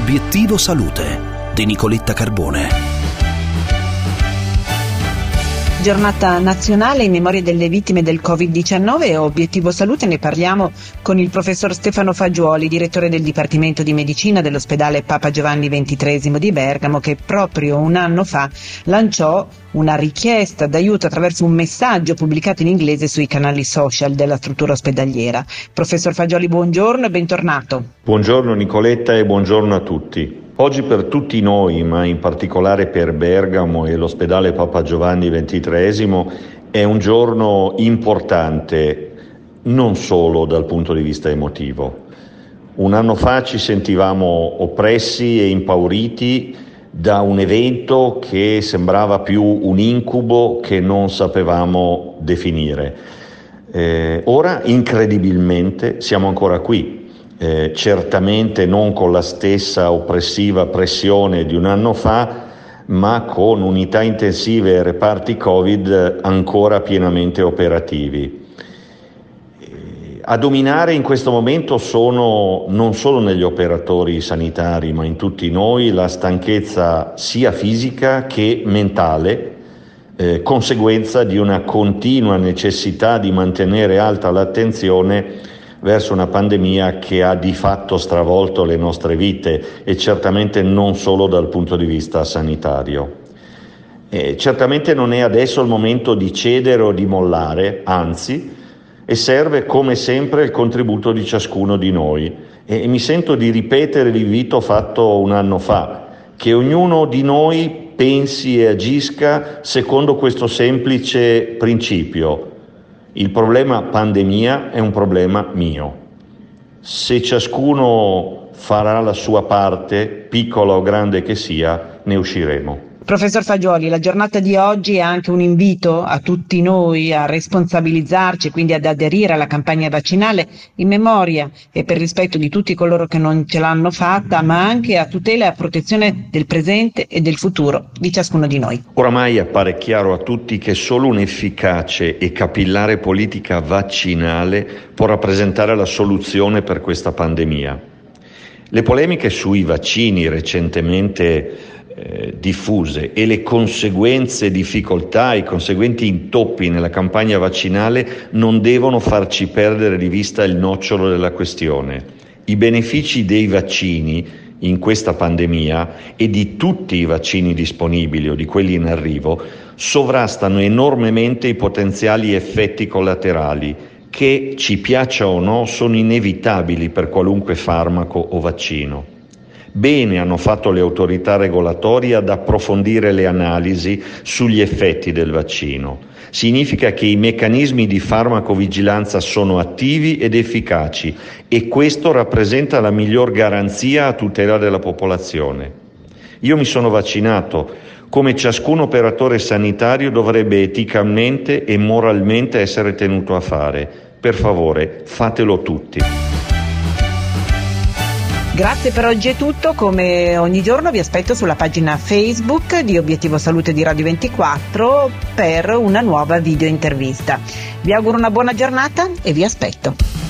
Obiettivo Salute di Nicoletta Carbone. Giornata nazionale in memoria delle vittime del Covid-19 e Obiettivo Salute ne parliamo con il professor Stefano Fagioli, direttore del Dipartimento di Medicina dell'ospedale Papa Giovanni XXIII di Bergamo, che proprio un anno fa lanciò una richiesta d'aiuto attraverso un messaggio pubblicato in inglese sui canali social della struttura ospedaliera. Professor Fagioli, buongiorno e bentornato. Buongiorno Nicoletta e buongiorno a tutti. Oggi per tutti noi, ma in particolare per Bergamo e l'ospedale Papa Giovanni XXIII, è un giorno importante non solo dal punto di vista emotivo. Un anno fa ci sentivamo oppressi e impauriti da un evento che sembrava più un incubo che non sapevamo definire. Ora, incredibilmente, siamo ancora qui. Certamente non con la stessa oppressiva pressione di un anno fa, ma con unità intensive e reparti Covid ancora pienamente operativi. A dominare in questo momento sono non solo negli operatori sanitari, ma in tutti noi, la stanchezza sia fisica che mentale, conseguenza di una continua necessità di mantenere alta l'attenzione verso una pandemia che ha di fatto stravolto le nostre vite e certamente non solo dal punto di vista sanitario. Certamente non è adesso il momento di cedere o di mollare, anzi, e serve come sempre il contributo di ciascuno di noi. E mi sento di ripetere l'invito fatto un anno fa, che ognuno di noi pensi e agisca secondo questo semplice principio: il problema pandemia è un problema mio. Se ciascuno farà la sua parte, piccola o grande che sia, ne usciremo. Professor Fagioli, la giornata di oggi è anche un invito a tutti noi a responsabilizzarci, quindi ad aderire alla campagna vaccinale in memoria e per rispetto di tutti coloro che non ce l'hanno fatta, ma anche a tutela e a protezione del presente e del futuro di ciascuno di noi. Oramai appare chiaro a tutti che solo un'efficace e capillare politica vaccinale può rappresentare la soluzione per questa pandemia. Le polemiche sui vaccini recentemente diffuse e le conseguenze difficoltà, i conseguenti intoppi nella campagna vaccinale non devono farci perdere di vista il nocciolo della questione. I benefici dei vaccini in questa pandemia e di tutti i vaccini disponibili o di quelli in arrivo sovrastano enormemente i potenziali effetti collaterali che, ci piaccia o no, sono inevitabili per qualunque farmaco o vaccino. Bene hanno fatto le autorità regolatorie ad approfondire le analisi sugli effetti del vaccino. Significa che i meccanismi di farmacovigilanza sono attivi ed efficaci e questo rappresenta la miglior garanzia a tutela della popolazione. Io mi sono vaccinato, come ciascun operatore sanitario dovrebbe eticamente e moralmente essere tenuto a fare. Per favore, fatelo tutti. Grazie, per oggi è tutto. Come ogni giorno vi aspetto sulla pagina Facebook di Obiettivo Salute di Radio 24 per una nuova video intervista. Vi auguro una buona giornata e vi aspetto.